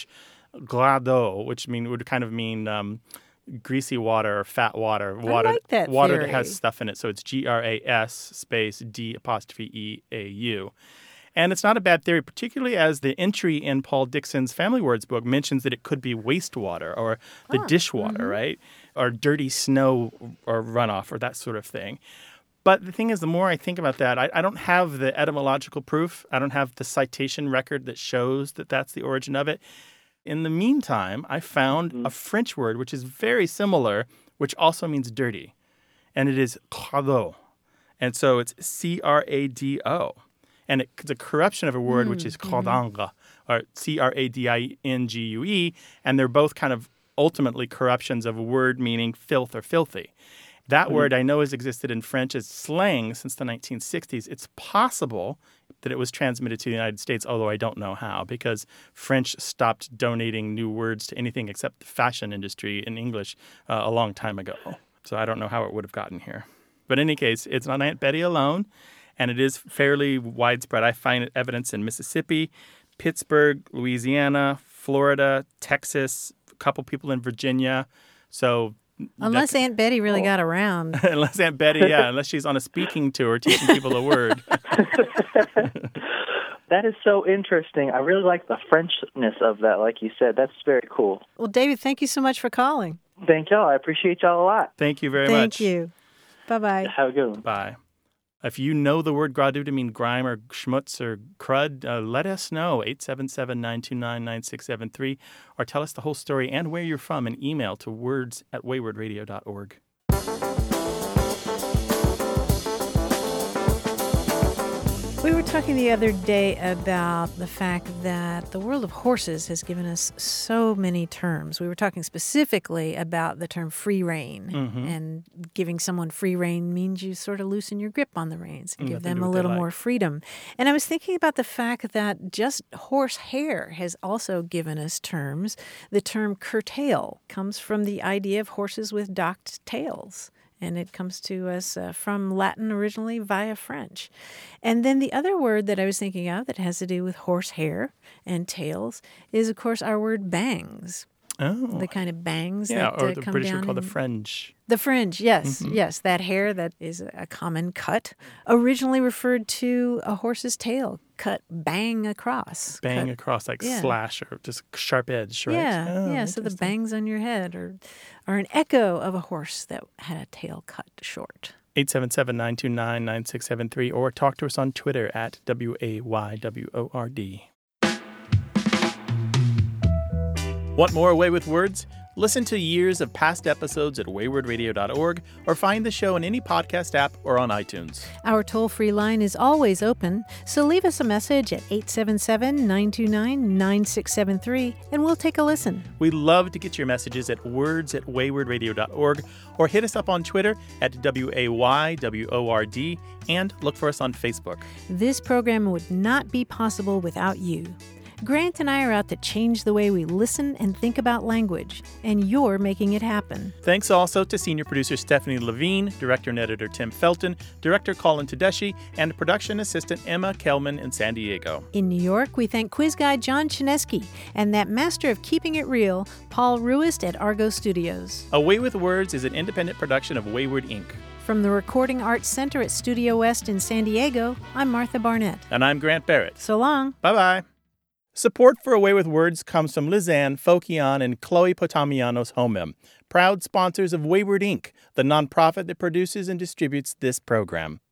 glado, which mean would kind of mean um, greasy water or fat water, water, like that water that theory. has stuff in it. So it's G R A S space D apostrophe E A U. And it's not a bad theory, particularly as the entry in Paul Dixon's Family Words book mentions that it could be wastewater or the Ah, dishwater, mhm. right? Or dirty snow or runoff or that sort of thing. But the thing is, the more I think about that, I, I don't have the etymological proof. I don't have the citation record that shows that that's the origin of it. In the meantime, I found Mm-hmm. a French word which is very similar, which also means dirty. And it is crado. And so it's C R A D O. And it, it's a corruption of a word which is cradingue, or C R A D I N G U E. And they're both kind of ultimately corruptions of a word meaning filth or filthy. That word I know has existed in French as slang since the nineteen sixties. It's possible that it was transmitted to the United States, although I don't know how, because French stopped donating new words to anything except the fashion industry in English uh, a long time ago. So I don't know how it would have gotten here. But in any case, it's not Aunt Betty alone, and it is fairly widespread. I find evidence in Mississippi, Pittsburgh, Louisiana, Florida, Texas, a couple people in Virginia. So Unless Aunt Betty really got around. unless Aunt Betty, yeah, unless she's on a speaking tour teaching people a word. That is so interesting. I really like the Frenchness of that, like you said. That's very cool. Well, David, thank you so much for calling. Thank y'all. I appreciate y'all a lot. Thank you very Thank much. you. Bye-bye. Have a good one. Bye. If you know the word gradu to mean grime or schmutz or crud, uh, let us know, eight seven seven, nine two nine, nine six seven three, or tell us the whole story and where you're from and email to words at wayward radio dot org. We were talking the other day about the fact that the world of horses has given us so many terms. We were talking specifically about the term free rein, mm-hmm. and giving someone free rein means you sort of loosen your grip on the reins and give Let them them do a what they little like. more freedom. And I was thinking about the fact that just horse hair has also given us terms. The term curtail comes from the idea of horses with docked tails. And it comes to us uh, from Latin originally via French. And then the other word that I was thinking of that has to do with horse hair and tails is, of course, our word bangs. Oh. The kind of bangs yeah, that or uh, the come British down would call the in- fringe. The fringe, yes, Mhm. yes. That hair that is a common cut, originally referred to a horse's tail, cut bang across. Bang cut, across, like yeah. slash or just sharp edge, right? Yeah, Oh, yeah. So the interesting. bangs on your head are, are an echo of a horse that had a tail cut short. eight seven seven, nine two nine, nine six seven three or talk to us on Twitter at W A Y W O R D. Want more Away with Words? Listen to years of past episodes at wayward radio dot org or find the show in any podcast app or on iTunes. Our toll-free line is always open, so leave us a message at eight seven seven, nine two nine, nine six seven three and we'll take a listen. We love to get your messages at words at wayward radio dot org or hit us up on Twitter at W A Y W O R D and look for us on Facebook. This program would not be possible without you. Grant and I are out to change the way we listen and think about language, and you're making it happen. Thanks also to senior producer Stephanie Levine, director and editor Tim Felton, director Colin Tedeschi, and production assistant Emma Kelman in San Diego. In New York, we thank quiz guy John Chinesky and that master of keeping it real, Paul Ruist at Argo Studios. Away with Words is an independent production of Wayward Incorporated. From the Recording Arts Center at Studio West in San Diego, I'm Martha Barnett. And I'm Grant Barrett. So long. Bye-bye. Support for Away with Words comes from Lizanne Fokian and Chloe Potamianos Homem, proud sponsors of Wayward Incorporated, the nonprofit that produces and distributes this program.